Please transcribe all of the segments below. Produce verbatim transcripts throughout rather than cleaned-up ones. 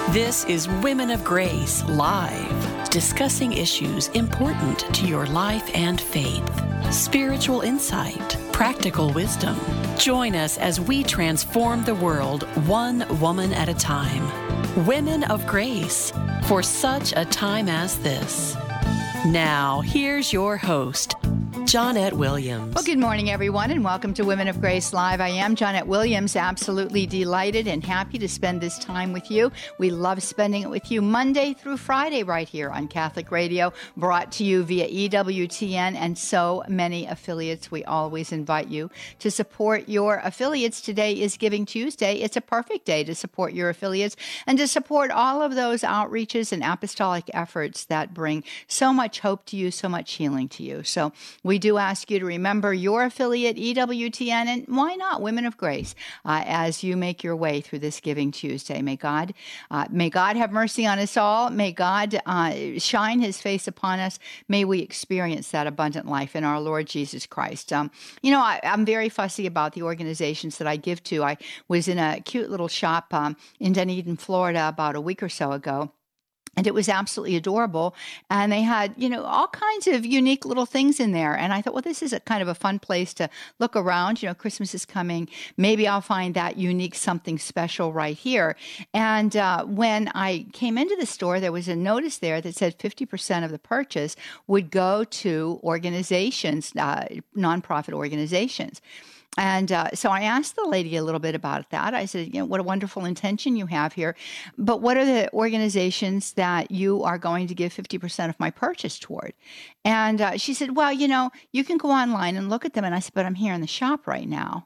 This is Women of Grace Live, discussing issues important to your life and faith, spiritual insight, practical wisdom. Join us as we transform the world one woman at a time. Women of Grace, for such a time as this. Now, here's your host, Johnnette Williams. Well, good morning, everyone, and welcome to Women of Grace Live. I am Johnnette Williams, absolutely delighted and happy to spend this time with you. We love spending it with you Monday through Friday right here on Catholic Radio, brought to you via E W T N and so many affiliates. We always invite you to support your affiliates. Today is Giving Tuesday. It's a perfect day to support your affiliates and to support all of those outreaches and apostolic efforts that bring so much hope to you, so much healing to you. So we do ask you to remember your affiliate, E W T N, and why not Women of Grace, uh, as you make your way through this Giving Tuesday. May God, uh, may God have mercy on us all. May God uh, shine His face upon us. May we experience that abundant life in our Lord Jesus Christ. Um, you know, I, I'm very fussy about the organizations that I give to. I was in a cute little shop um, in Dunedin, Florida, about a week or so ago. And it was absolutely adorable. And they had, you know, all kinds of unique little things in there. And I thought, well, this is a kind of a fun place to look around. You know, Christmas is coming. Maybe I'll find that unique something special right here. And uh, when I came into the store, there was a notice there that said fifty percent of the purchase would go to organizations, uh, nonprofit organizations. And uh, so I asked the lady a little bit about that. I said, you know, what a wonderful intention you have here. But what are the organizations that you are going to give fifty percent of my purchase toward? And uh, she said, well, you know, you can go online and look at them. And I said, but I'm here in the shop right now.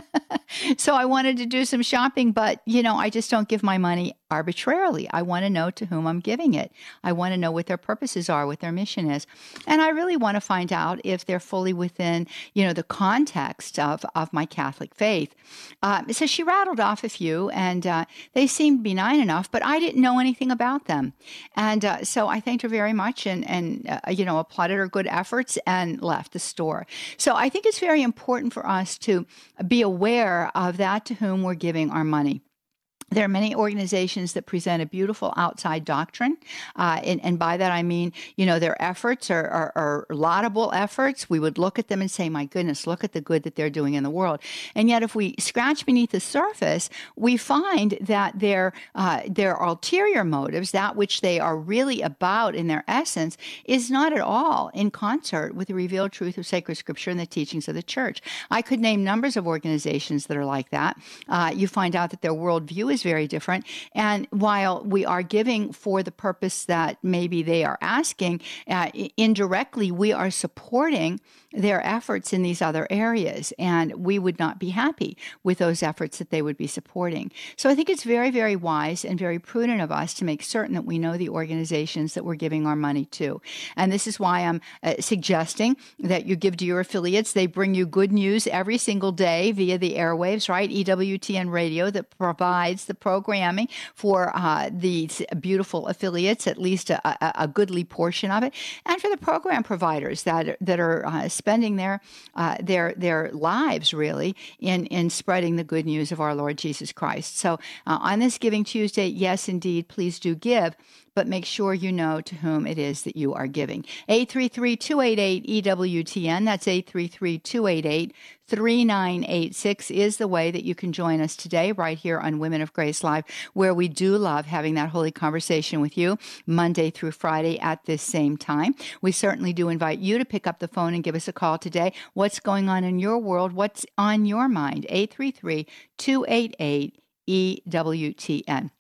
So I wanted to do some shopping, but, you know, I just don't give my money arbitrarily. I want to know to whom I'm giving it. I want to know what their purposes are, what their mission is. And I really want to find out if they're fully within, you know, the context of, of my Catholic faith. Uh, so she rattled off a few, and uh, they seemed benign enough, but I didn't know anything about them. And uh, so I thanked her very much and, and uh, you know, applauded her good efforts and left the store. So I think it's very important for us to be aware of that to whom we're giving our money. There are many organizations that present a beautiful outside doctrine, uh, and, and by that I mean, you know, their efforts are, are, are laudable efforts. We would look at them and say, my goodness, look at the good that they're doing in the world. And yet if we scratch beneath the surface, we find that their, uh, their ulterior motives, that which they are really about in their essence, is not at all in concert with the revealed truth of sacred scripture and the teachings of the church. I could name numbers of organizations that are like that. Uh, you find out that their worldview is very different. And while we are giving for the purpose that maybe they are asking, uh, indirectly, we are supporting their efforts in these other areas. And we would not be happy with those efforts that they would be supporting. So I think it's very, very wise and very prudent of us to make certain that we know the organizations that we're giving our money to. And this is why I'm uh, suggesting that you give to your affiliates. They bring you good news every single day via the airwaves, right? E W T N Radio that provides the programming for uh, these beautiful affiliates, at least a, a, a goodly portion of it, and for the program providers that that are uh, spending their uh, their their lives really in in spreading the good news of our Lord Jesus Christ. So uh, on this Giving Tuesday, yes, indeed, please do give. But make sure you know to whom it is that you are giving. eight three three, two eight eight, E W T N. That's eight three three, two eight eight, three nine eight six is the way that you can join us today right here on Women of Grace Live, where we do love having that holy conversation with you Monday through Friday at this same time. We certainly do invite you to pick up the phone and give us a call today. What's going on in your world? What's on your mind? eight three three, two eight eight, E W T N.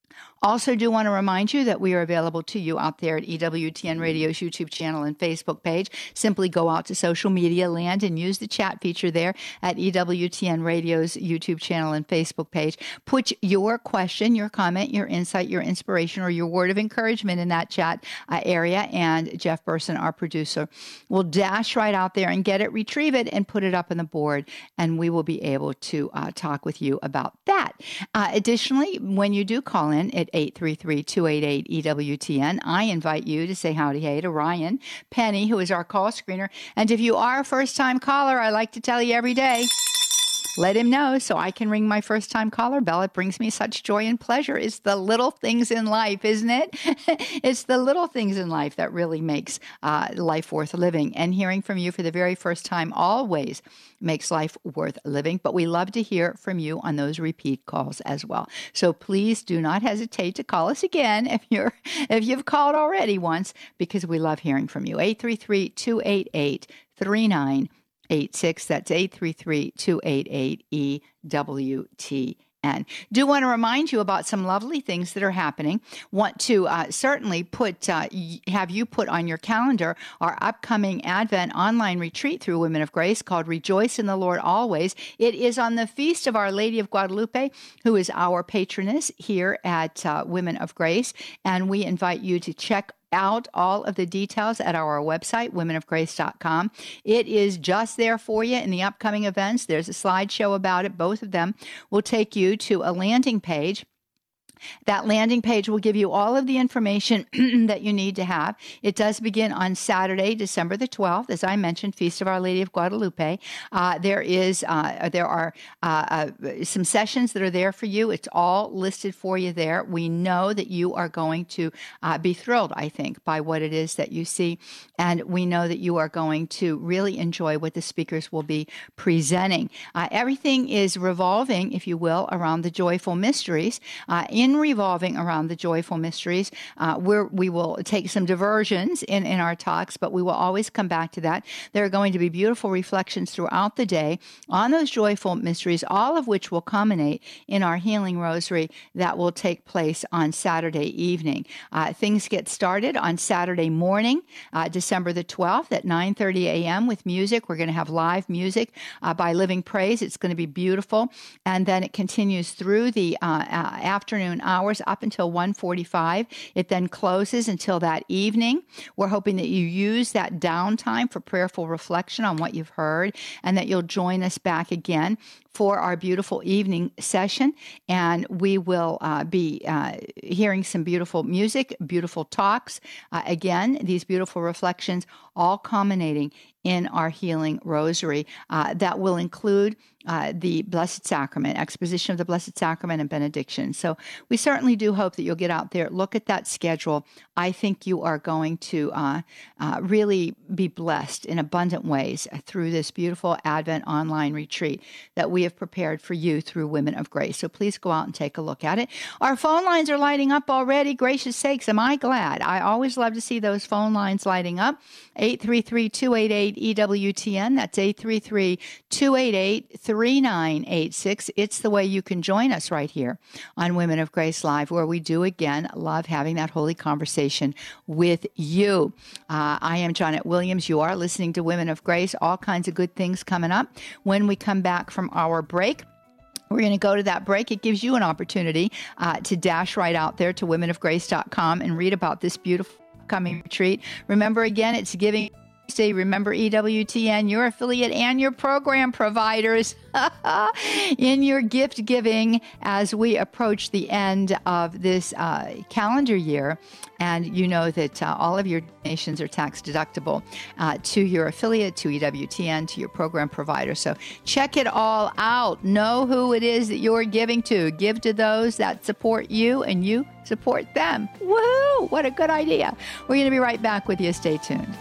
Also do want to remind you that we are available to you out there at E W T N Radio's YouTube channel and Facebook page. Simply go out to social media land and use the chat feature there at E W T N Radio's YouTube channel and Facebook page. Put your question, your comment, your insight, your inspiration, or your word of encouragement in that chat uh, area, and Jeff Burson, our producer, will dash right out there and get it, retrieve it, and put it up on the board, and we will be able to uh, talk with you about that. Uh, additionally, when you do call in at eight three three, two eight eight, E W T N. I invite you to say howdy hey to Ryan Penny, who is our call screener. And if you are a first-time caller, I like to tell you every day, let him know so I can ring my first-time caller bell. It brings me such joy and pleasure. It's the little things in life, isn't it? It's the little things in life that really makes uh, life worth living. And hearing from you for the very first time always makes life worth living. But we love to hear from you on those repeat calls as well. So please do not hesitate to call us again if you're if you've called already once, because we love hearing from you. eight three three, two eight eight, three nine eight six. That's eight three three, two eight eight, E W T N. Do want to remind you about some lovely things that are happening. Want to uh, certainly put uh, have you put on your calendar our upcoming Advent online retreat through Women of Grace called Rejoice in the Lord Always. It is on the feast of Our Lady of Guadalupe, who is our patroness here at uh, Women of Grace, and we invite you to check out all of the details at our website, women of grace dot com. It is just there for you in the upcoming events. There's a slideshow about it. Both of them will take you to a landing page. That landing page will give you all of the information that you need to have. It does begin on Saturday, December the twelfth, as I mentioned, Feast of Our Lady of Guadalupe. Uh, there is, uh, there are uh, uh, some sessions that are there for you. It's all listed for you there. We know that you are going to uh, be thrilled, I think, by what it is that you see, and we know that you are going to really enjoy what the speakers will be presenting. Uh, everything is revolving, if you will, around the joyful mysteries. Uh, in revolving around the joyful mysteries, uh, we're, we will take some diversions in, in our talks, but we will always come back to that. There are going to be beautiful reflections throughout the day on those joyful mysteries, all of which will culminate in our healing rosary that will take place on Saturday evening. Uh, things get started on Saturday morning, uh, December the twelfth at nine thirty a.m. with music. We're going to have live music uh, by Living Praise. It's going to be beautiful. And then it continues through the uh, uh, afternoon hours up until one forty-five. It then closes until that evening. We're hoping that you use that downtime for prayerful reflection on what you've heard, and that you'll join us back again for our beautiful evening session. And we will uh, be uh, hearing some beautiful music, beautiful talks. Uh, again, these beautiful reflections all culminating in our healing rosary uh, that will include uh, the Blessed Sacrament, exposition of the Blessed Sacrament and benediction. So we certainly do hope that you'll get out there, look at that schedule. I think you are going to uh, uh, really be blessed in abundant ways through this beautiful Advent online retreat that we have prepared for you through Women of Grace. So please go out and take a look at it. Our phone lines are lighting up already. Gracious sakes, am I glad. I always love to see those phone lines lighting up. eight three three, two eight eight, E W T N. That's eight three three, two eight eight, three nine eight six. It's the way you can join us right here on Women of Grace Live, where we do, again, love having that holy conversation with you. Uh, I am Janet Williams. You are listening to Women of Grace. All kinds of good things coming up. When we come back from our break, we're going to go to that break. It gives you an opportunity uh, to dash right out there to women of grace dot com and read about this beautiful coming retreat. Remember, again, it's Giving Tuesday. Remember E W T N, your affiliate and your program providers in your gift giving as we approach the end of this uh, calendar year. And you know that uh, all of your donations are tax deductible uh, to your affiliate, to E W T N, to your program provider. So check it all out. Know who it is that you're giving to. Give to those that support you, and you support them. Woohoo! What a good idea. We're going to be right back with you. Stay tuned.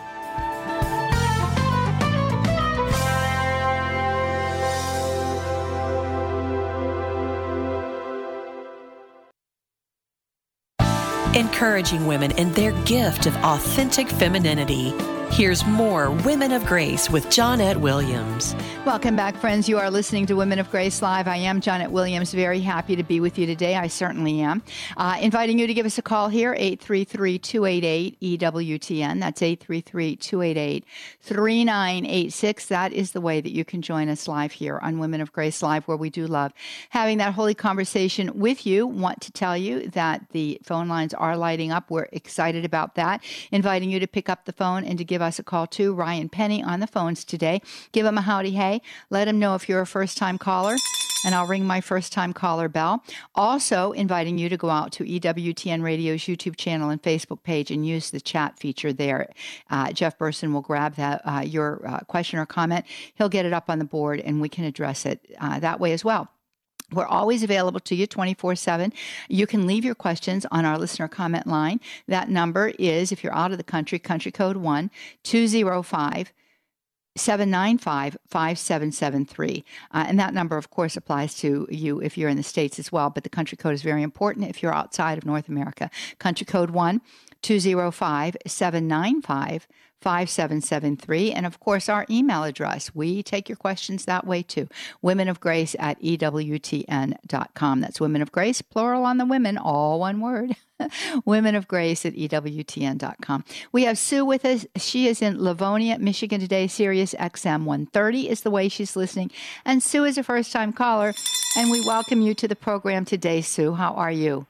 Encouraging women in their gift of authentic femininity. Here's more Women of Grace with Johnnette Williams. Welcome back, friends. You are listening to Women of Grace Live. I am Johnnette Williams. Very happy to be with you today. I certainly am. Uh, inviting you to give us a call here, eight three three, two eight eight, E W T N. That's eight three three, two eight eight, three nine eight six. That is the way that you can join us live here on Women of Grace Live, where we do love having that holy conversation with you. Want to tell you that the phone lines are lighting up. We're excited about that. Inviting you to pick up the phone and to give us a call too. Ryan Penny on the phones today. Give him a howdy hey. Let him know if you're a first-time caller And I'll ring my first-time caller bell. Also inviting you to go out to E W T N Radio's YouTube channel and Facebook page and use the chat feature there. Uh, Jeff Burson will grab that uh, your uh, question or comment. He'll get it up on the board, and we can address it uh, that way as well. We're always available to you twenty-four seven. You can leave your questions on our listener comment line. That number is, if you're out of the country, country code one two zero five seven nine five, five seven seven three. Uh, and that number, of course, applies to you if you're in the States as well. But the country code is very important if you're outside of North America. Country code one two zero five, seven nine five, five seven seven three. And, of course, our email address. We take your questions that way, too. Women of Grace at E W T N dot com. That's Women of Grace, plural on the women, all one word. Women of Grace at E W T N dot com. We have Sue with us. She is in Livonia, Michigan today. Sirius X M one thirty is the way she's listening. And Sue is a first-time caller, and we welcome you to the program today, Sue. How are you?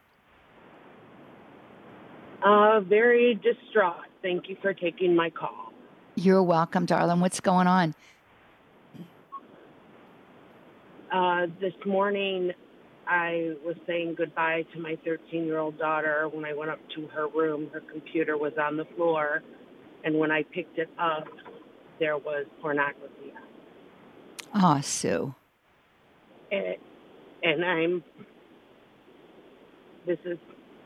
Uh, very distraught. Thank you for taking my call. You're welcome, darling. What's going on? Uh, this morning, I was saying goodbye to my thirteen-year-old daughter. When I went up to her room, her computer was on the floor, and when I picked it up, there was pornography on it. Oh, Sue. And, and I'm, this is,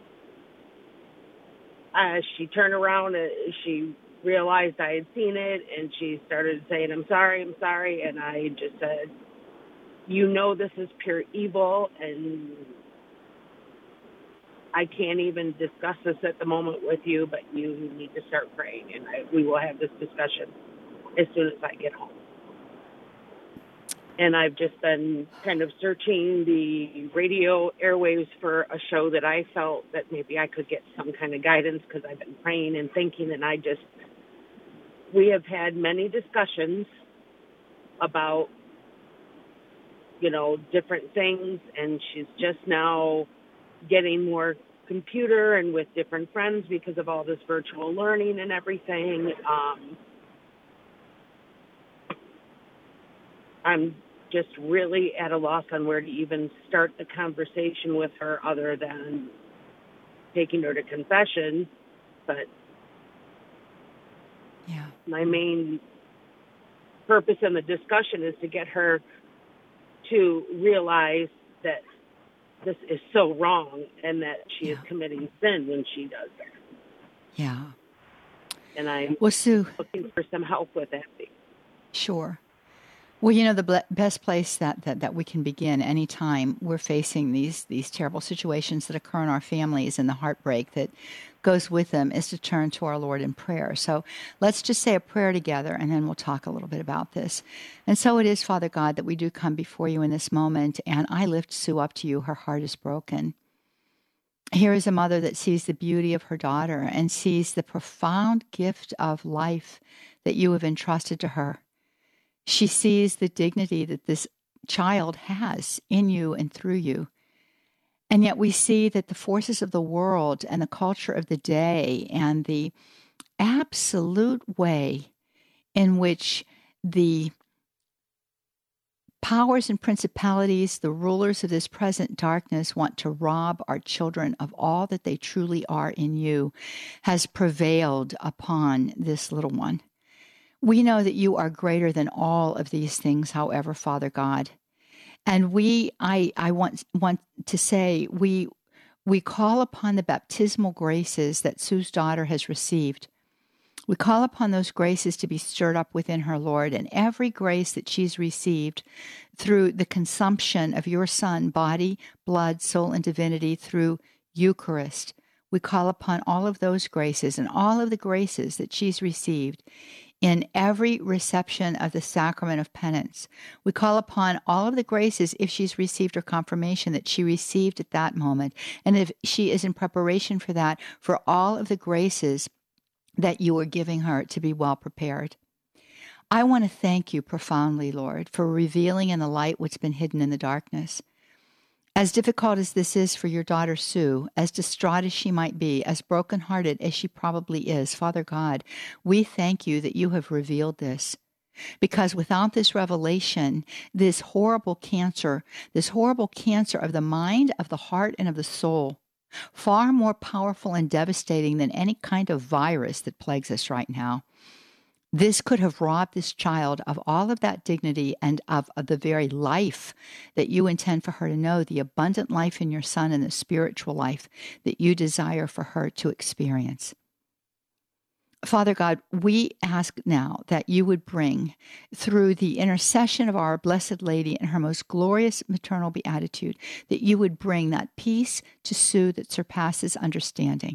uh, she turned around, and she realized I had seen it, and she started saying, I'm sorry, I'm sorry, and I just said, you know this is pure evil, and I can't even discuss this at the moment with you, but you need to start praying, and I, we will have this discussion as soon as I get home. And I've just been kind of searching the radio airwaves for a show that I felt that maybe I could get some kind of guidance, because I've been praying and thinking, and I just, we have had many discussions about, you know, different things, and she's just now getting more computer and with different friends because of all this virtual learning and everything. Um, I'm just really at a loss on where to even start the conversation with her other than taking her to confession. But yeah, my main purpose in the discussion is to get her to realize that this is so wrong and that she yeah. is committing sin when she does that. Yeah. And I'm well, Sue, looking for some help with that. Sure. Well, you know, the ble- best place that, that, that we can begin anytime we're facing these, these terrible situations that occur in our families and the heartbreak that goes with them is to turn to our Lord in prayer. So let's just say a prayer together, and then we'll talk a little bit about this. And so it is, Father God, that we do come before you in this moment, and I lift Sue up to you. Her heart is broken. Here is a mother that sees the beauty of her daughter and sees the profound gift of life that you have entrusted to her. She sees the dignity that this child has in you and through you. And yet we see that the forces of the world and the culture of the day and the absolute way in which the powers and principalities, the rulers of this present darkness, want to rob our children of all that they truly are in you, has prevailed upon this little one. We know that you are greater than all of these things, however, Father God. And we, I, I want, want to say, we, we call upon the baptismal graces that Sue's daughter has received. We call upon those graces to be stirred up within her, Lord, and every grace that she's received through the consumption of your Son, body, blood, soul, and divinity through Eucharist. We call upon all of those graces and all of the graces that she's received in every reception of the sacrament of penance. We call upon all of the graces, if she's received her confirmation, that she received at that moment. And if she is in preparation for that, for all of the graces that you are giving her to be well prepared. I want to thank you profoundly, Lord, for revealing in the light what's been hidden in the darkness. As difficult as this is for your daughter Sue, as distraught as she might be, as brokenhearted as she probably is, Father God, we thank you that you have revealed this. Because without this revelation, this horrible cancer, this horrible cancer of the mind, of the heart, and of the soul, far more powerful and devastating than any kind of virus that plagues us right now, this could have robbed this child of all of that dignity and of, of the very life that you intend for her to know, the abundant life in your son and the spiritual life that you desire for her to experience. Father God, we ask now that you would bring, through the intercession of our Blessed Lady and her most glorious maternal beatitude, that you would bring that peace to Sue that surpasses understanding.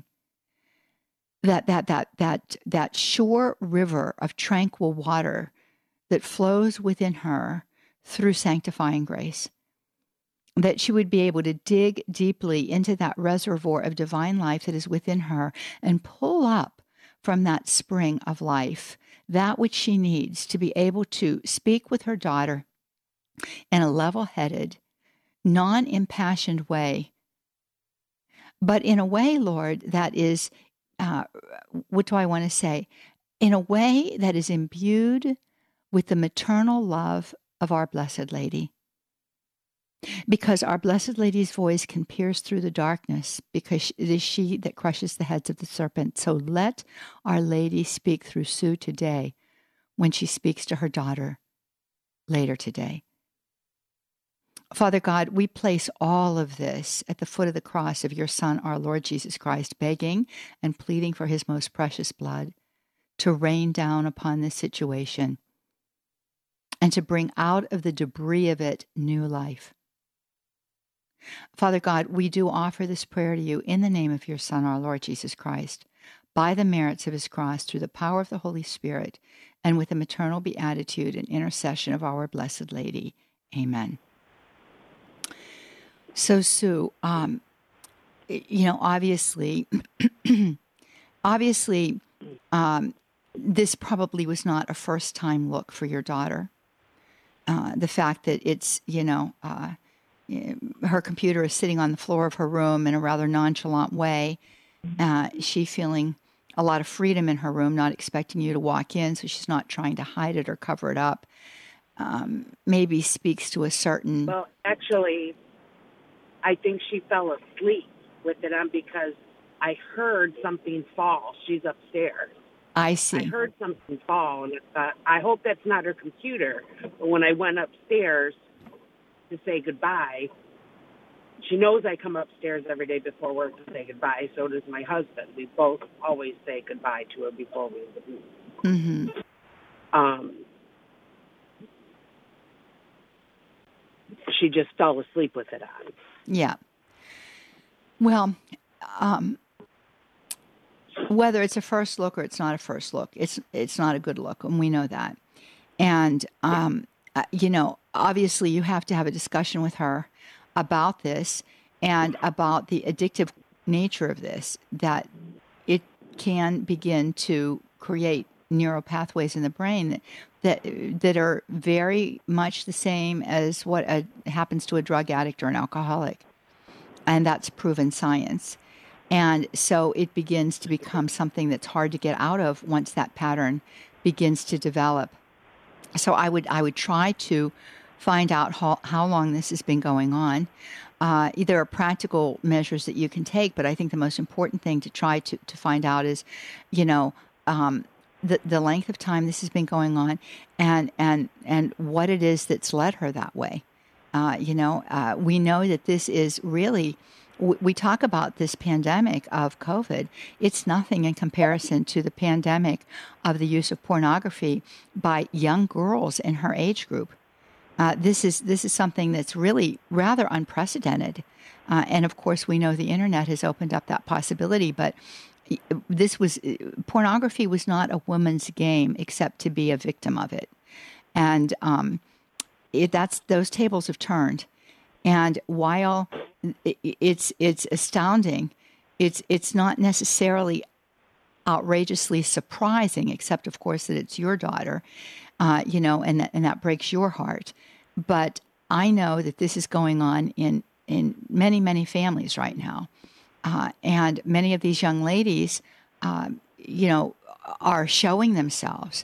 That that that that that sure river of tranquil water that flows within her through sanctifying grace. That she would be able to dig deeply into that reservoir of divine life that is within her and pull up from that spring of life that which she needs to be able to speak with her daughter in a level-headed, non-impassioned way, but in a way, Lord, that is Uh, what do I want to say? In a way that is imbued with the maternal love of our Blessed Lady. Because our Blessed Lady's voice can pierce through the darkness, because it is she that crushes the heads of the serpent. So let Our Lady speak through Sue today when she speaks to her daughter later today. Father God, we place all of this at the foot of the cross of your Son, our Lord Jesus Christ, begging and pleading for his most precious blood to rain down upon this situation and to bring out of the debris of it new life. Father God, we do offer this prayer to you in the name of your Son, our Lord Jesus Christ, by the merits of his cross, through the power of the Holy Spirit, and with the maternal beatitude and intercession of our Blessed Lady. Amen. So, Sue, um, you know, obviously, obviously, um, this probably was not a first-time look for your daughter. Uh, the fact that it's, you know, uh, her computer is sitting on the floor of her room in a rather nonchalant way. Uh, she feeling a lot of freedom in her room, not expecting you to walk in, so she's not trying to hide it or cover it up. Um, maybe speaks to a certain... Well, actually... I think she fell asleep with it on because I heard something fall. She's upstairs. I see. I heard something fall, and I thought, I hope that's not her computer. But when I went upstairs to say goodbye, she knows I come upstairs every day before work to say goodbye. So does my husband. We both always say goodbye to her before we leave. Mm-hmm. Um, she just fell asleep with it on. Yeah. Well, um, whether it's a first look or it's not a first look, it's it's not a good look, and we know that. And, um, uh, you know, obviously you have to have a discussion with her about this and about the addictive nature of this, that it can begin to create neural pathways in the brain that, that that are very much the same as what a, happens to a drug addict or an alcoholic. And that's proven science. And so it begins to become something that's hard to get out of once that pattern begins to develop. So I would I would try to find out how, how long this has been going on. Uh, there are practical measures that you can take, but I think the most important thing to try to, to find out is, you know, um, the the length of time this has been going on, and and and what it is that's led her that way. Uh, you know, uh, we know that this is really, w- we talk about this pandemic of COVID. It's nothing in comparison to the pandemic of the use of pornography by young girls in her age group. Uh, this is this is something that's really rather unprecedented. Uh, and of course, we know the internet has opened up that possibility, but this was, pornography was not a woman's game except to be a victim of it. And um, it, that's, those tables have turned. And while it, it's, it's astounding, it's, it's not necessarily outrageously surprising, except of course that it's your daughter, uh, you know, and that, and that breaks your heart. But I know that this is going on in, in many, many families right now. Uh, and many of these young ladies, uh, you know, are showing themselves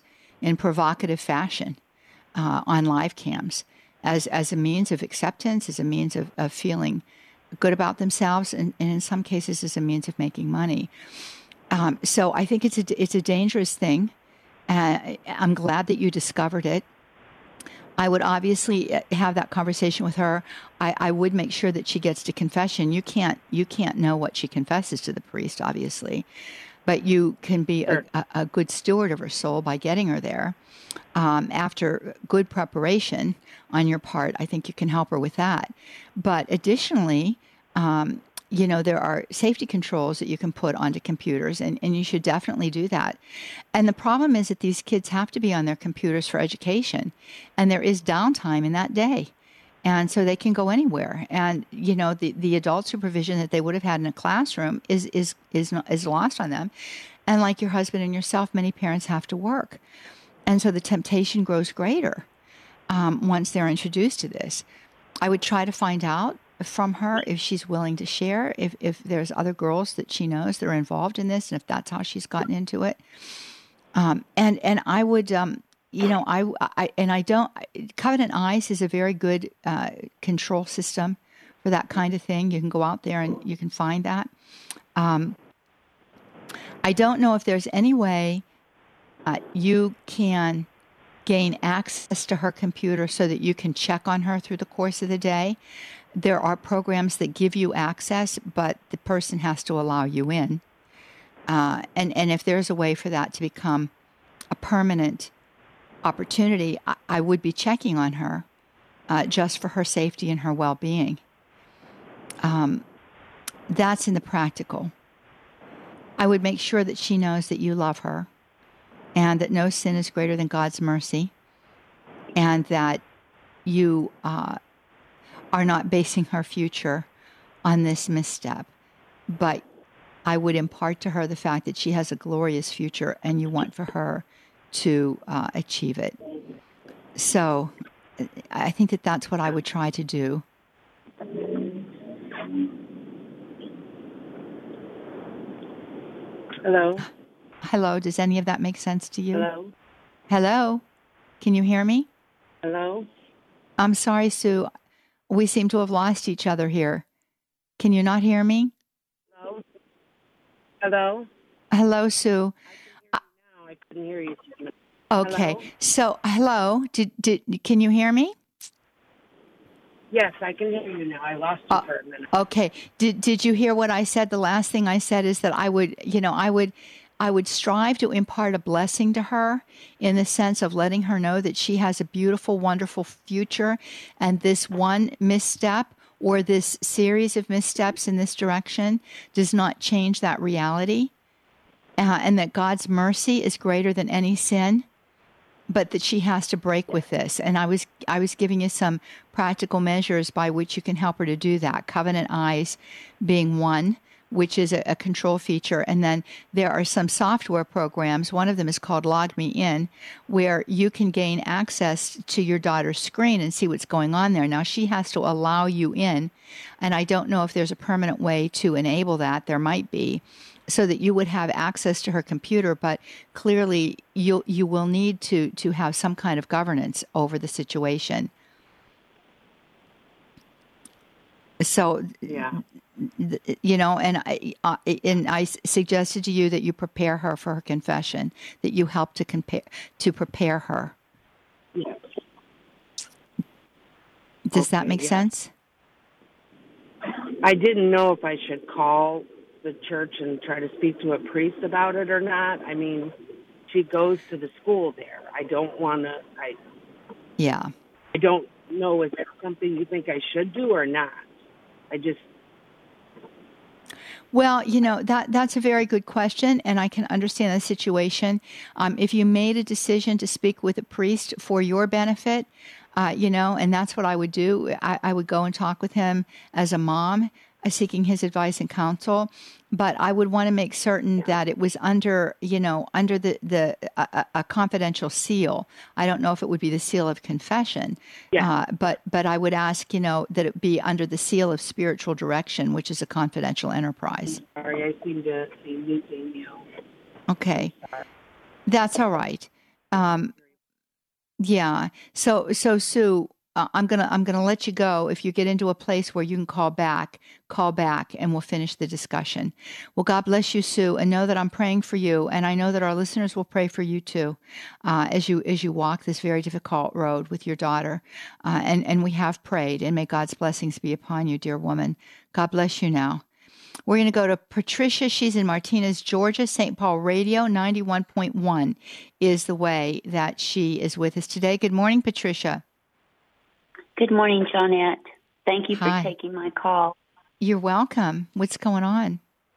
in provocative fashion uh, on live cams as, as a means of acceptance, as a means of, of feeling good about themselves, and, and in some cases as a means of making money. Um, so I think it's a, it's a dangerous thing. Uh, I'm glad that you discovered it. I would obviously have that conversation with her. I, I would make sure that she gets to confession. You can't you can't know what she confesses to the priest, obviously, but you can be a, a, a good steward of her soul by getting her there. Um, after good preparation on your part, I think you can help her with that. But additionally, um, you know, there are safety controls that you can put onto computers, and, and you should definitely do that. And the problem is that these kids have to be on their computers for education, and there is downtime in that day. And so they can go anywhere. And, you know, the, the adult supervision that they would have had in a classroom is, is, is, not, is lost on them. And like your husband and yourself, many parents have to work. And so the temptation grows greater um, once they're introduced to this. I would try to find out from her if she's willing to share, if, if there's other girls that she knows that are involved in this, and if that's how she's gotten into it. Um, and, and I would, um, you know, I, I, and I don't, Covenant Eyes is a very good uh, control system for that kind of thing. You can go out there and you can find that. Um, I don't know if there's any way uh, you can gain access to her computer so that you can check on her through the course of the day. There are programs that give you access, but the person has to allow you in. Uh, and, and if there's a way for that to become a permanent opportunity, I, I would be checking on her uh, just for her safety and her well-being. Um, that's in the practical. I would make sure that she knows that you love her and that no sin is greater than God's mercy, and that you uh, are not basing her future on this misstep. But I would impart to her the fact that she has a glorious future and you want for her to uh, achieve it. So I think that that's what I would try to do. Hello? Hello, does any of that make sense to you? Hello? Hello? Can you hear me? Hello? I'm sorry, Sue. We seem to have lost each other here. Can you not hear me? Hello? Hello? Hello, Sue. I can hear you now. I couldn't hear you. Okay. Hello? So, hello. Did did can you hear me? Yes, I can hear you now. I lost you Uh, for a minute. Okay. Did did you hear what I said? The last thing I said is that I would, you know, I would I would strive to impart a blessing to her in the sense of letting her know that she has a beautiful, wonderful future, and this one misstep or this series of missteps in this direction does not change that reality, uh, and that God's mercy is greater than any sin, but that she has to break with this. And I was I was giving you some practical measures by which you can help her to do that. Covenant Eyes being one, which is a, a control feature. And then there are some software programs. One of them is called Log Me In, where you can gain access to your daughter's screen and see what's going on there. Now, she has to allow you in, and I don't know if there's a permanent way to enable that. There might be, so that you would have access to her computer, but clearly you you will need to to have some kind of governance over the situation. So, Yeah. you know, and I uh, and I suggested to you that you prepare her for her confession, that you help to compare to prepare her. Yes. Does Okay, that make yeah. sense? I didn't know if I should call the church and try to speak to a priest about it or not. I mean, she goes to the school there. I don't want to. I. Yeah. I don't know. Is that something you think I should do or not? I just. Well, you know, that that's a very good question, and I can understand the situation. Um, if you made a decision to speak with a priest for your benefit, uh, you know, and that's what I would do, I, I would go and talk with him as a mom, uh, seeking his advice and counsel. But I would want to make certain that it was under, you know, under the, the a, a confidential seal. I don't know if it would be the seal of confession, Yeah. uh, but but I would ask, you know, that it be under the seal of spiritual direction, which is a confidential enterprise. Sorry, I seem to be losing you. Okay, that's all right. Um, yeah. So, so Sue, uh, I'm gonna I'm gonna let you go. If you get into a place where you can call back, call back, and we'll finish the discussion. Well, God bless you, Sue, and know that I'm praying for you, and I know that our listeners will pray for you too, uh, as you as you walk this very difficult road with your daughter. Uh, and and we have prayed, and may God's blessings be upon you, dear woman. God bless you now. We're going to go to Patricia. She's in Martinez, Georgia. Saint Paul Radio ninety-one point one is the way that she is with us today. Good morning, Patricia. Good morning, Johnette. Thank you for Hi. taking my call. You're welcome. What's going on?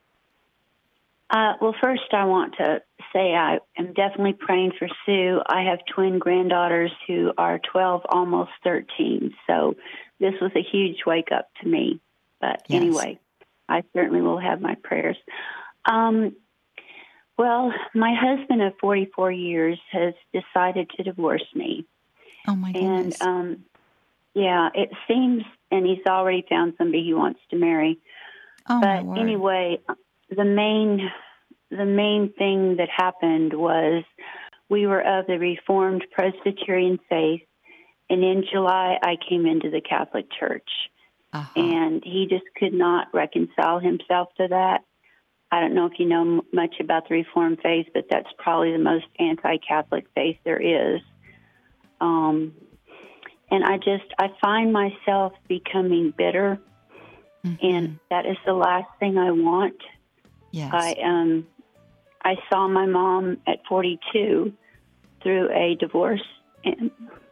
Uh, well, first, I want to say I am definitely praying for Sue. I have twin granddaughters who are twelve, almost thirteen, so this was a huge wake-up to me. But Yes. anyway, I certainly will have my prayers. Um, well, my husband of forty-four years has decided to divorce me. Oh, my goodness. And, um, yeah, it seems, and he's already found somebody he wants to marry. oh, my But word. anyway, the main the main thing that happened was we were of the Reformed Presbyterian faith, and in July I came into the Catholic Church. Uh-huh. And he just could not reconcile himself to that. I don't know if you know m- much about the Reformed faith, but that's probably the most anti-Catholic faith there is. Um, and I just, I find myself becoming bitter, Mhm. and that is the last thing I want. Yes. I um, I saw my mom at forty-two through a divorce, and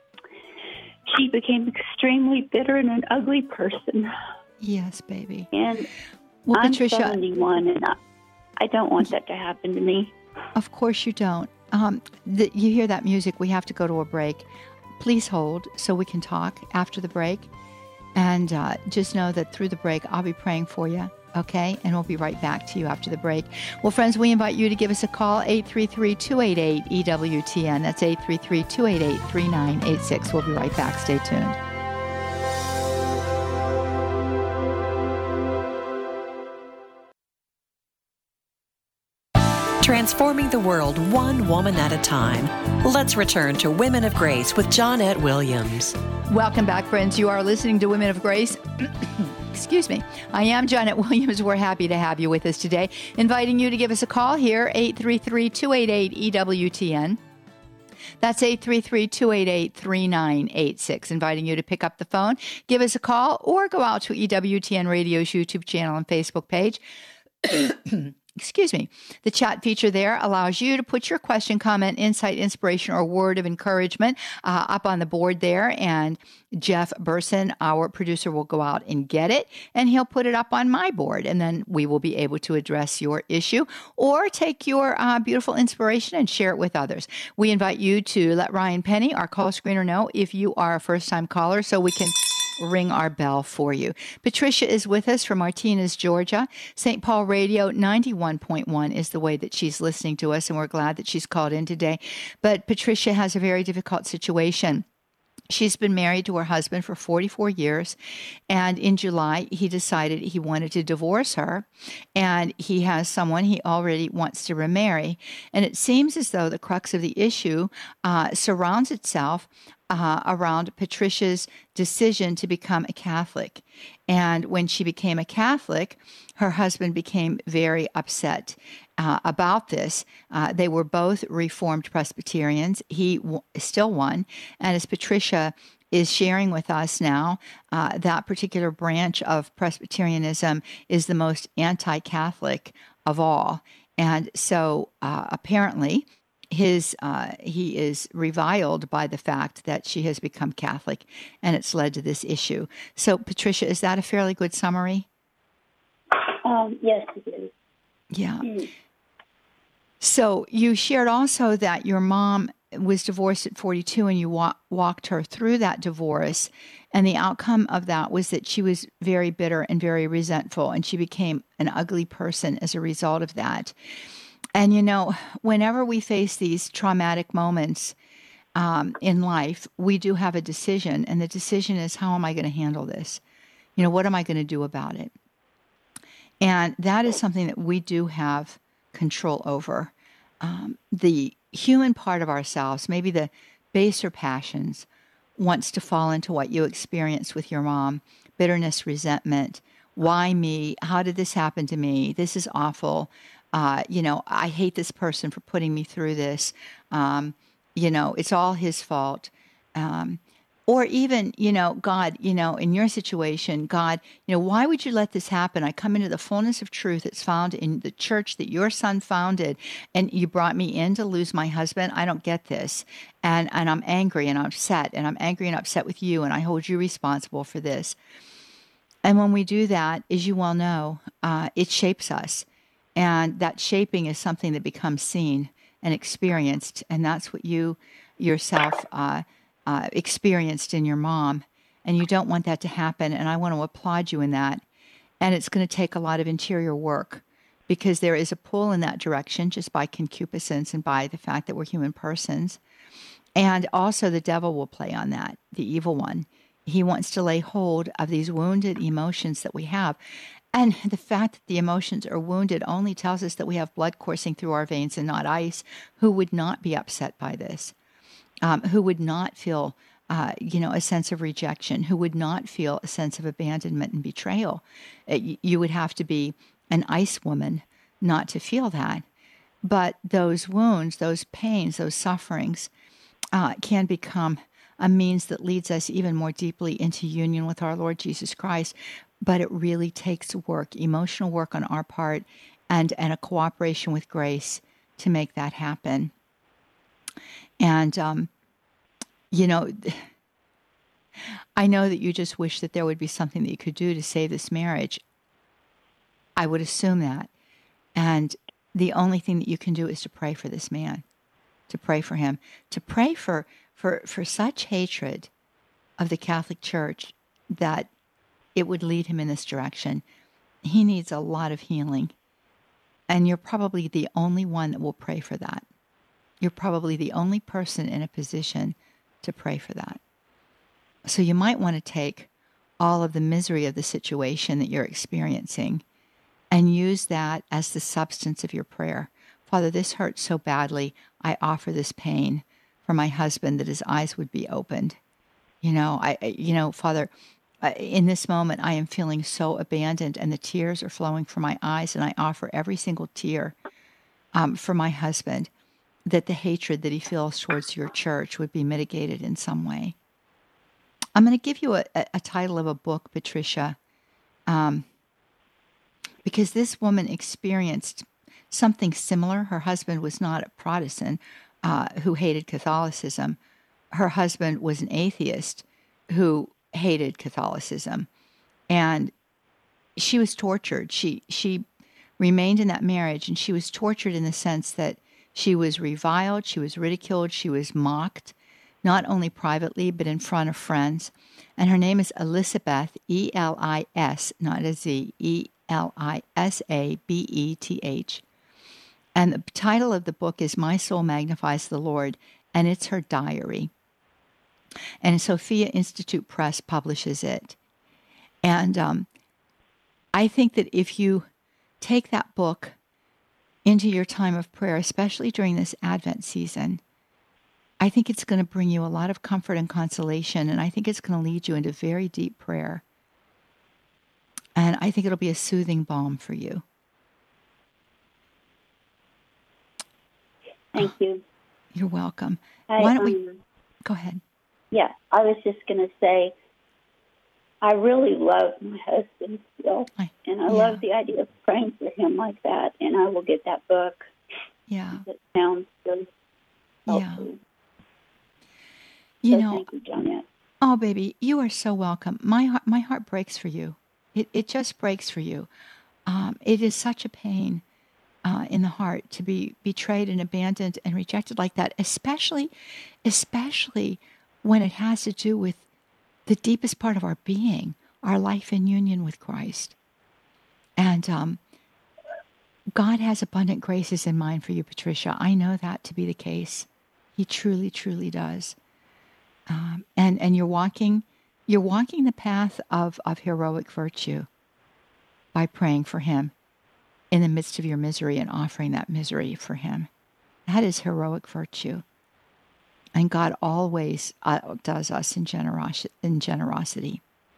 she became extremely bitter and an ugly person. Yes, baby. And Well, I'm Patricia, seventy-one, and I, I don't want that to happen to me. of course you don't. Um, the, you hear that music. We have to go to a break. Please hold so we can talk after the break. And uh, just know that through the break, I'll be praying for you, okay? And we'll be right back to you after the break. Well, friends, we invite you to give us a call, eight three three, two eight eight, E W T N. That's eight three three, two eight eight, three nine eight six. We'll be right back. Stay tuned. Transforming the world one woman at a time. Let's return to Women of Grace with Johnette Williams. Welcome back, friends. You are listening to Women of Grace. Excuse me. I am Johnette Williams. We're happy to have you with us today. Inviting you to give us a call here, eight three three, two eight eight, E W T N. That's eight three three, two eight eight, three nine eight six. Inviting you to pick up the phone, give us a call, or go out to E W T N Radio's YouTube channel and Facebook page. Excuse me. The chat feature there allows you to put your question, comment, insight, inspiration, or word of encouragement uh, up on the board there. And Jeff Burson, our producer, will go out and get it, and he'll put it up on my board. And then we will be able to address your issue or take your uh, beautiful inspiration and share it with others. We invite you to let Ryan Penny, our call screener, know if you are a first-time caller so we can ring our bell for you. Patricia is with us from Martinez, Georgia. Saint Paul Radio ninety-one point one is the way that she's listening to us, and we're glad that she's called in today. But Patricia has a very difficult situation. She's been married to her husband for forty-four years, and in July, he decided he wanted to divorce her, and he has someone he already wants to remarry. And it seems as though the crux of the issue uh, surrounds itself uh, around Patricia's decision to become a Catholic. And when she became a Catholic, her husband became very upset uh, about this. Uh, they were both Reformed Presbyterians. He w- still won. And as Patricia is sharing with us now, uh, that particular branch of Presbyterianism is the most anti-Catholic of all. And so uh, apparently his uh, he is reviled by the fact that she has become Catholic, and it's led to this issue. So, Patricia, is that a fairly good summary? Um, yes, it is. Yeah. Mm. So you shared also that your mom was divorced at forty-two, and you wa- walked her through that divorce, and the outcome of that was that she was very bitter and very resentful, and she became an ugly person as a result of that. And, you know, whenever we face these traumatic moments um, in life, we do have a decision. And the decision is, how am I going to handle this? You know, what am I going to do about it? And that is something that we do have control over. um, the human part of ourselves, maybe the baser passions, wants to fall into what you experienced with your mom: bitterness, resentment. Why me? How did this happen to me? This is awful. Uh, you know, I hate this person for putting me through this. Um, you know, it's all his fault. Um, or even, you know, God, you know, in your situation, God, you know, why would you let this happen? I come into the fullness of truth that's found in the church that your son founded, and you brought me in to lose my husband. I don't get this. And, and I'm angry and I'm upset, and I'm angry and upset with you, and I hold you responsible for this. And when we do that, as you well know, uh, it shapes us. And that shaping is something that becomes seen and experienced. And that's what you yourself uh, uh, experienced in your mom. And you don't want that to happen. And I want to applaud you in that. And it's going to take a lot of interior work, because there is a pull in that direction just by concupiscence and by the fact that we're human persons. And also the devil will play on that, the evil one. He wants to lay hold of these wounded emotions that we have. And the fact that the emotions are wounded only tells us that we have blood coursing through our veins and not ice. Who would not be upset by this? Um, who would not feel, uh, you know, a sense of rejection? Who would not feel a sense of abandonment and betrayal? Uh, you would have to be an ice woman not to feel that. But those wounds, those pains, those sufferings uh, can become a means that leads us even more deeply into union with our Lord Jesus Christ. But it really takes work, emotional work on our part, and, and a cooperation with grace to make that happen. And, um, you know, I know that you just wish that there would be something that you could do to save this marriage. I would assume that. And the only thing that you can do is to pray for this man, to pray for him, to pray for, for, for such hatred of the Catholic Church that it would lead him in this direction. He needs a lot of healing. And you're probably the only one that will pray for that. You're probably the only person in a position to pray for that. So you might want to take all of the misery of the situation that you're experiencing and use that as the substance of your prayer. Father, this hurts so badly. I offer this pain for my husband, that his eyes would be opened. You know, I, you know, Father, Uh, in this moment, I am feeling so abandoned, and the tears are flowing from my eyes, and I offer every single tear um, for my husband, that the hatred that he feels towards your church would be mitigated in some way. I'm going to give you a, a, a title of a book, Patricia, um, because this woman experienced something similar. Her husband was not a Protestant uh, who hated Catholicism. Her husband was an atheist who hated Catholicism, and she was tortured. She she remained in that marriage, and she was tortured in the sense that she was reviled, she was ridiculed, she was mocked, not only privately but in front of friends. And her name is Elisabeth, E L I S, not a Z, E L I S A B E T H. And the title of the book is My Soul Magnifies the Lord, and it's her diary. And Sophia Institute Press publishes it. And um, I think that if you take that book into your time of prayer, especially during this Advent season, I think it's going to bring you a lot of comfort and consolation, and I think it's going to lead you into very deep prayer. And I think it'll be a soothing balm for you. Thank you. You're welcome. I, Why don't we... um, Go ahead. Yeah, I was just going to say, I really love my husband still, I, and I yeah. love the idea of praying for him like that, and I will get that book. Yeah. It sounds so helpful. Yeah. You so know, thank you, Johnette. Oh, baby, you are so welcome. My heart, my heart breaks for you. It it just breaks for you. Um, it is such a pain uh, in the heart to be betrayed and abandoned and rejected like that, especially, especially when it has to do with the deepest part of our being, our life in union with Christ. And um, God has abundant graces in mind for you, Patricia. I know that to be the case. He truly, truly does. Um, and and you're walking, you're walking the path of, of heroic virtue by praying for him in the midst of your misery and offering that misery for him. That is heroic virtue. And God always outdoes us in, generos- in generosity.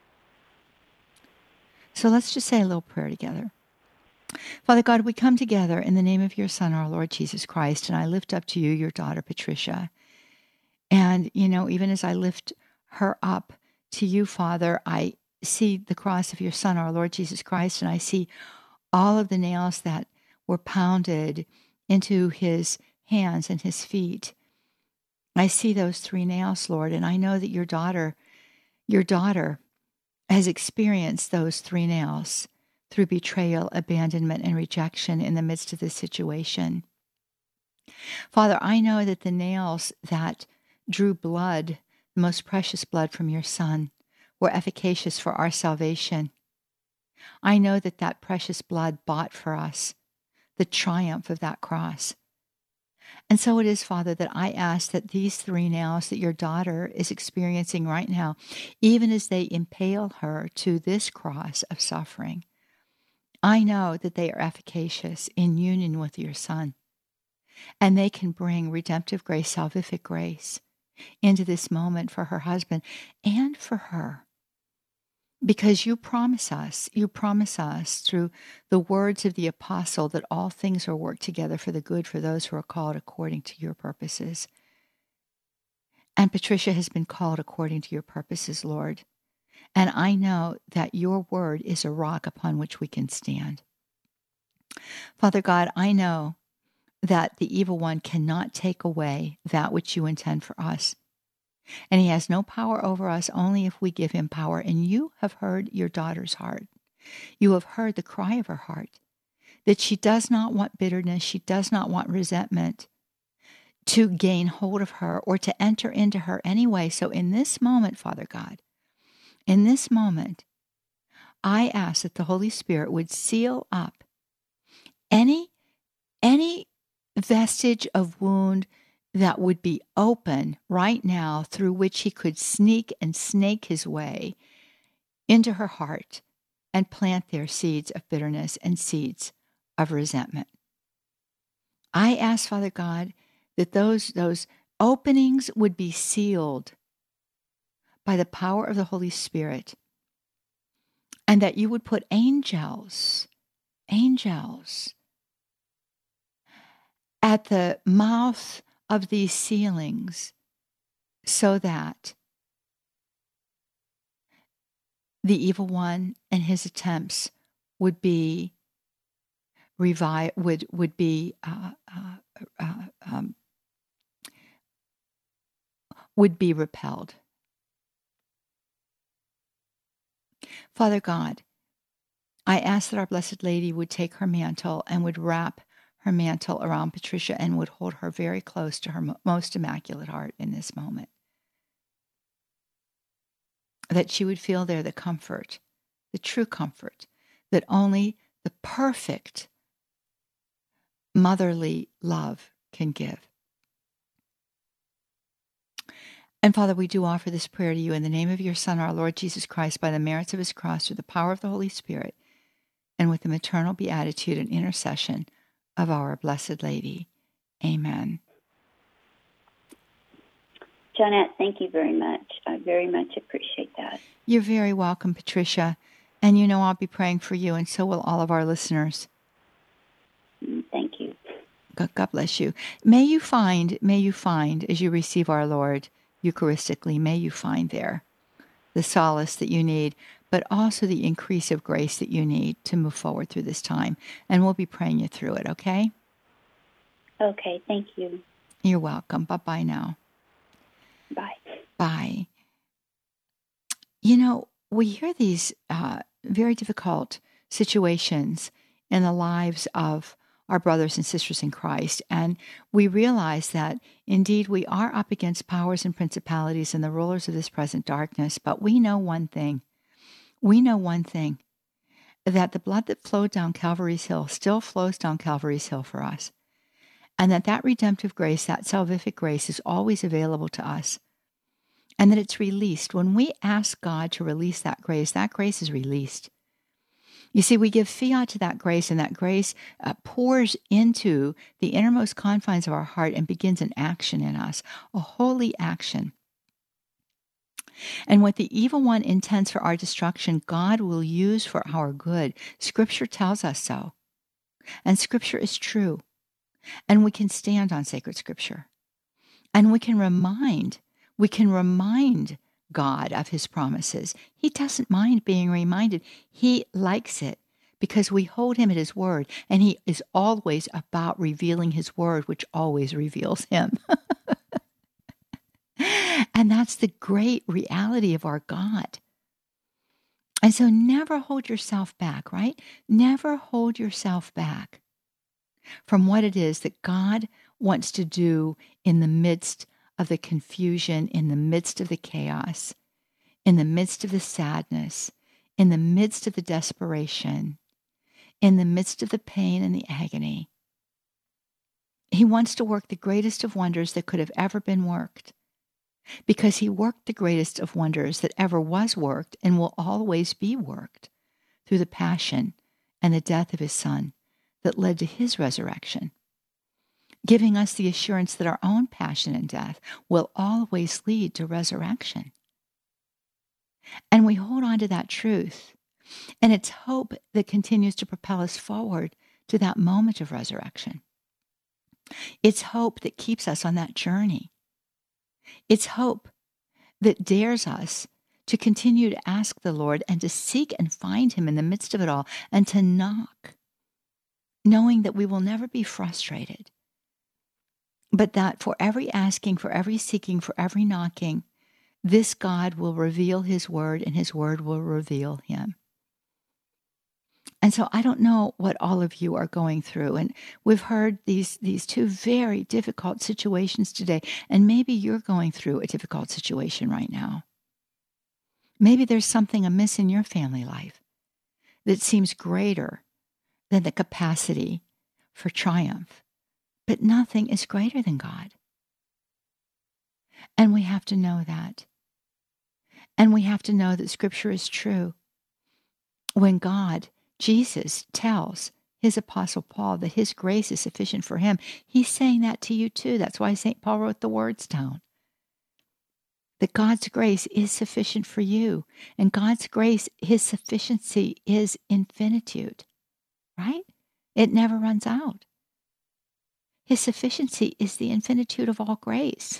So let's just say a little prayer together. Father God, we come together in the name of your Son, our Lord Jesus Christ, and I lift up to you your daughter, Patricia. And, you know, even as I lift her up to you, Father, I see the cross of your Son, our Lord Jesus Christ, and I see all of the nails that were pounded into his hands and his feet. I see those three nails, Lord, and I know that your daughter, your daughter has experienced those three nails through betrayal, abandonment, and rejection in the midst of this situation. Father, I know that the nails that drew blood, the most precious blood from your Son, were efficacious for our salvation. I know that that precious blood bought for us the triumph of that cross. And so it is, Father, that I ask that these three nails that your daughter is experiencing right now, even as they impale her to this cross of suffering, I know that they are efficacious in union with your Son, and they can bring redemptive grace, salvific grace, into this moment for her husband and for her. Because you promise us, you promise us through the words of the apostle that all things are worked together for the good for those who are called according to your purposes. And Patricia has been called according to your purposes, Lord. And I know that your word is a rock upon which we can stand. Father God, I know that the evil one cannot take away that which you intend for us. And he has no power over us only if we give him power. And you have heard your daughter's heart. You have heard the cry of her heart, that she does not want bitterness, she does not want resentment to gain hold of her or to enter into her anyway. So in this moment, Father God, in this moment, I ask that the Holy Spirit would seal up any, any vestige of wound that would be open right now through which he could sneak and snake his way into her heart and plant there seeds of bitterness and seeds of resentment. I ask, Father God, that those, those openings would be sealed by the power of the Holy Spirit, and that you would put angels, angels at the mouth of these ceilings so that the evil one and his attempts would be revi- would would be uh, uh, uh, um, would be repelled. Father God, I ask that our Blessed Lady would take her mantle and would wrap her mantle around Patricia and would hold her very close to her most immaculate heart in this moment. That she would feel there the comfort, the true comfort, that only the perfect motherly love can give. And Father, we do offer this prayer to you in the name of your Son, our Lord Jesus Christ, by the merits of his cross, through the power of the Holy Spirit, and with the maternal beatitude and intercession of our Blessed Lady. Amen. Johnette, thank you very much. I very much appreciate that. You're very welcome, Patricia. And you know I'll be praying for you, and so will all of our listeners. Thank you. God, God bless you. May you find, may you find, as you receive our Lord Eucharistically, may you find there the solace that you need, but also the increase of grace that you need to move forward through this time. And we'll be praying you through it, okay? Okay, thank you. You're welcome. Bye-bye now. Bye. Bye. You know, we hear these uh, very difficult situations in the lives of our brothers and sisters in Christ, and we realize that indeed we are up against powers and principalities and the rulers of this present darkness, but we know one thing. We know one thing, that the blood that flowed down Calvary's Hill still flows down Calvary's Hill for us, and that that redemptive grace, that salvific grace, is always available to us, and that it's released. When we ask God to release that grace, that grace is released. You see, we give fiat to that grace, and that grace uh, pours into the innermost confines of our heart and begins an action in us, a holy action. And what the evil one intends for our destruction, God will use for our good. Scripture tells us so. And Scripture is true. And we can stand on sacred Scripture. And we can remind, we can remind God of his promises. He doesn't mind being reminded. He likes it because we hold him at his word, and he is always about revealing his word, which always reveals him. And that's the great reality of our God. And so never hold yourself back, right? Never hold yourself back from what it is that God wants to do in the midst of the confusion, in the midst of the chaos, in the midst of the sadness, in the midst of the desperation, in the midst of the pain and the agony. He wants to work the greatest of wonders that could have ever been worked, because he worked the greatest of wonders that ever was worked and will always be worked through the passion and the death of his Son that led to his resurrection, giving us the assurance that our own passion and death will always lead to resurrection. And we hold on to that truth, and it's hope that continues to propel us forward to that moment of resurrection. It's hope that keeps us on that journey. It's hope that dares us to continue to ask the Lord and to seek and find him in the midst of it all, and to knock, knowing that we will never be frustrated, but that for every asking, for every seeking, for every knocking, this God will reveal his word, and his word will reveal him. And so I don't know what all of you are going through. And we've heard these, these two very difficult situations today. And maybe you're going through a difficult situation right now. Maybe there's something amiss in your family life that seems greater than the capacity for triumph. But nothing is greater than God. And we have to know that. And we have to know that Scripture is true. When God, Jesus, tells his apostle Paul that his grace is sufficient for him, he's saying that to you too. That's why Saint Paul wrote the words down. That God's grace is sufficient for you. And God's grace, his sufficiency is infinitude, right? It never runs out. His sufficiency is the infinitude of all grace.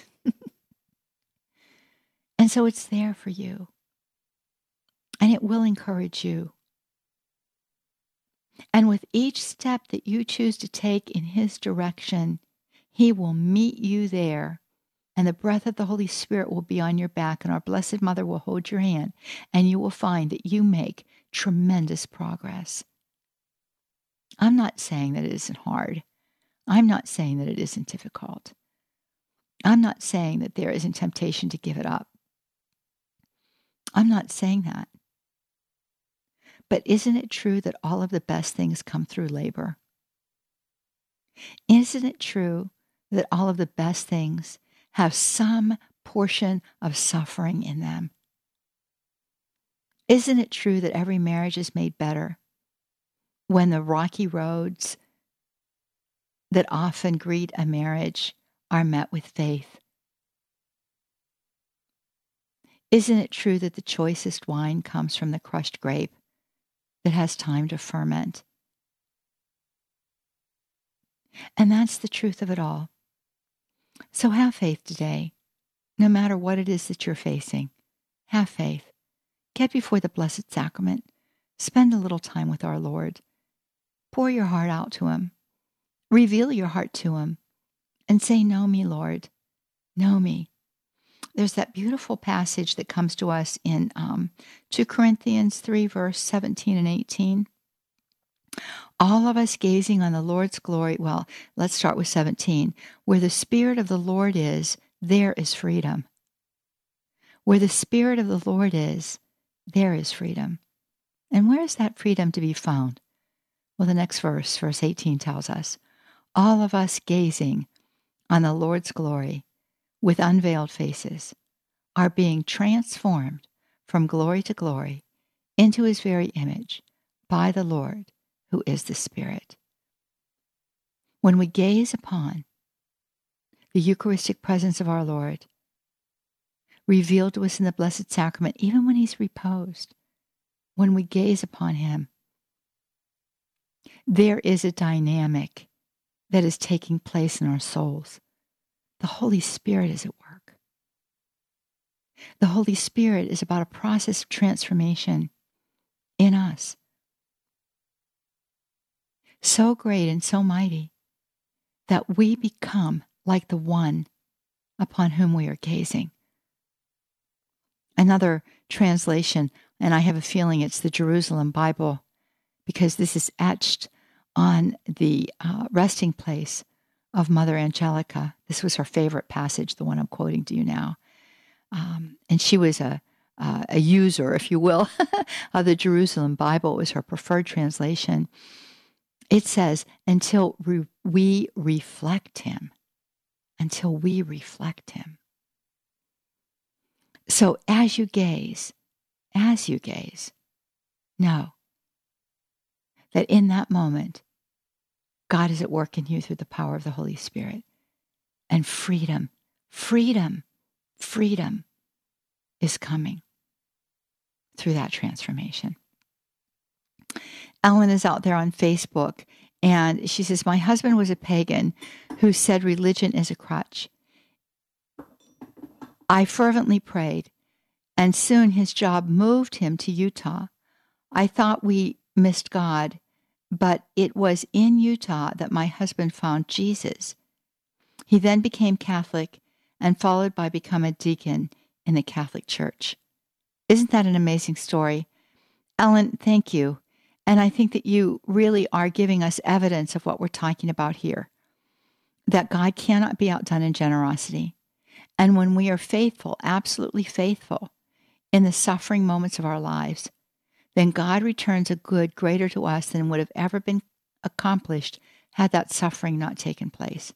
And so it's there for you. And it will encourage you. And with each step that you choose to take in his direction, he will meet you there. And the breath of the Holy Spirit will be on your back, and our Blessed Mother will hold your hand, and you will find that you make tremendous progress. I'm not saying that it isn't hard. I'm not saying that it isn't difficult. I'm not saying that there isn't temptation to give it up. I'm not saying that. But isn't it true that all of the best things come through labor? Isn't it true that all of the best things have some portion of suffering in them? Isn't it true that every marriage is made better when the rocky roads that often greet a marriage are met with faith? Isn't it true that the choicest wine comes from the crushed grape that has time to ferment? And that's the truth of it all. So have faith today, no matter what it is that you're facing. Have faith. Get before the Blessed Sacrament. Spend a little time with our Lord. Pour your heart out to him. Reveal your heart to him and say, "Know me, Lord. Know me." There's that beautiful passage that comes to us in um, Second Corinthians three, verse seventeen and eighteen. All of us gazing on the Lord's glory. Well, let's start with seventeen. Where the Spirit of the Lord is, there is freedom. Where the Spirit of the Lord is, there is freedom. And where is that freedom to be found? Well, the next verse, verse eighteen, tells us, all of us gazing on the Lord's glory with unveiled faces are being transformed from glory to glory into his very image by the Lord, who is the Spirit. When we gaze upon the Eucharistic presence of our Lord, revealed to us in the Blessed Sacrament, even when he's reposed, when we gaze upon him, there is a dynamic that is taking place in our souls. The Holy Spirit is at work. The Holy Spirit is about a process of transformation in us. So great and so mighty that we become like the one upon whom we are gazing. Another translation, and I have a feeling it's the Jerusalem Bible, because this is etched on the uh, resting place of Mother Angelica. This was her favorite passage, the one I'm quoting to you now. Um, and she was a, uh, a user, if you will, of the Jerusalem Bible. It was her preferred translation. It says, until re- we reflect him, until we reflect him. So as you gaze, as you gaze, know that in that moment, God is at work in you through the power of the Holy Spirit. And freedom, freedom, freedom is coming through that transformation. Ellen is out there on Facebook, and she says, my husband was a pagan who said religion is a crutch. I fervently prayed, and soon his job moved him to Utah. I thought we missed God, but it was in Utah that my husband found Jesus. He then became Catholic and followed by becoming a deacon in the Catholic Church. Isn't that an amazing story? Ellen, thank you. And I think that you really are giving us evidence of what we're talking about here, that God cannot be outdone in generosity. And when we are faithful, absolutely faithful, in the suffering moments of our lives, then God returns a good greater to us than would have ever been accomplished had that suffering not taken place.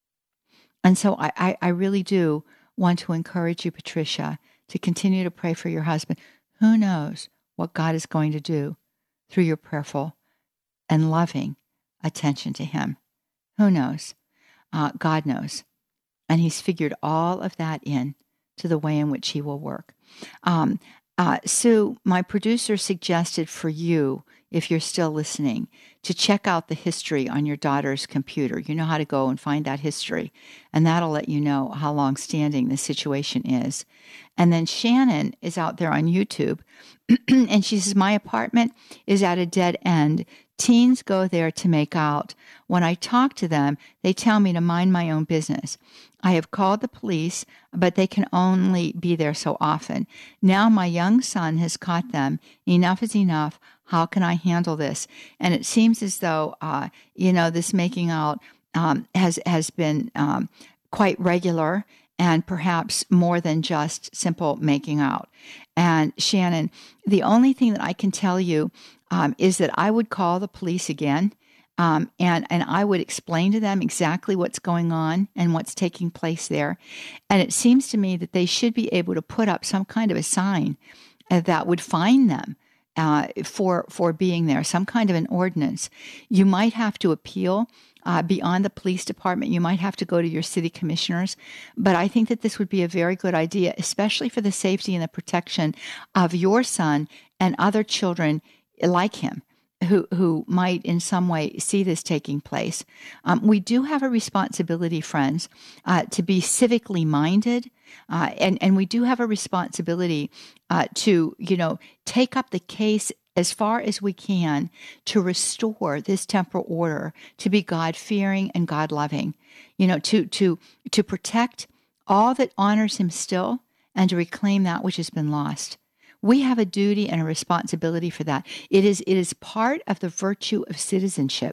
And so I, I, I really do want to encourage you, Patricia, to continue to pray for your husband. Who knows what God is going to do through your prayerful and loving attention to him? Who knows? Uh, God knows. And he's figured all of that in to the way in which he will work. Um, uh, Sue, my producer suggested for you, if you're still listening, to check out the history on your daughter's computer. You know how to go and find that history, and that'll let you know how long-standing the situation is. And then Shannon is out there on YouTube, and she says, my apartment is at a dead end. Teens go there to make out. When I talk to them, they tell me to mind my own business. I have called the police, but they can only be there so often. Now my young son has caught them. Enough is enough. How can I handle this? And it seems as though, uh, you know, this making out um, has, has been um, quite regular and perhaps more than just simple making out. And Shannon, the only thing that I can tell you um, is that I would call the police again. Um, and, and I would explain to them exactly what's going on and what's taking place there. And it seems to me that they should be able to put up some kind of a sign uh, that would fine them uh, for, for being there, some kind of an ordinance. You might have to appeal uh, beyond the police department. You might have to go to your city commissioners. But I think that this would be a very good idea, especially for the safety and the protection of your son and other children like him, who who might in some way see this taking place. Um, we do have a responsibility, friends, uh, to be civically minded, uh, and, and we do have a responsibility uh, to, you know, take up the case as far as we can to restore this temporal order, to be God-fearing and God-loving, you know, to to to protect all that honors him still and to reclaim that which has been lost. We have a duty and a responsibility for that. It is, it is part of the virtue of citizenship.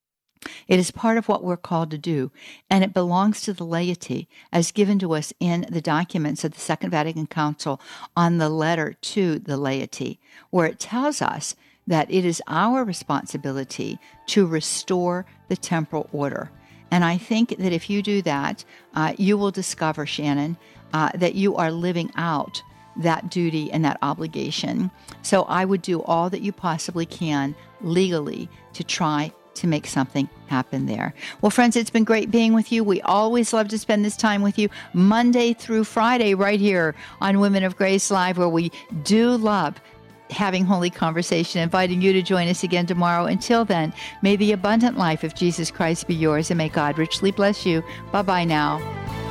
It is part of what we're called to do, and it belongs to the laity as given to us in the documents of the Second Vatican Council on the letter to the laity, where it tells us that it is our responsibility to restore the temporal order. And I think that if you do that, uh, you will discover, Shannon, uh, that you are living out that duty and that obligation. So I would do all that you possibly can legally to try to make something happen there. Well, friends, it's been great being with you. We always love to spend this time with you Monday through Friday right here on Women of Grace Live, where we do love having holy conversation, inviting you to join us again tomorrow. Until then, may the abundant life of Jesus Christ be yours, and may God richly bless you. Bye-bye now.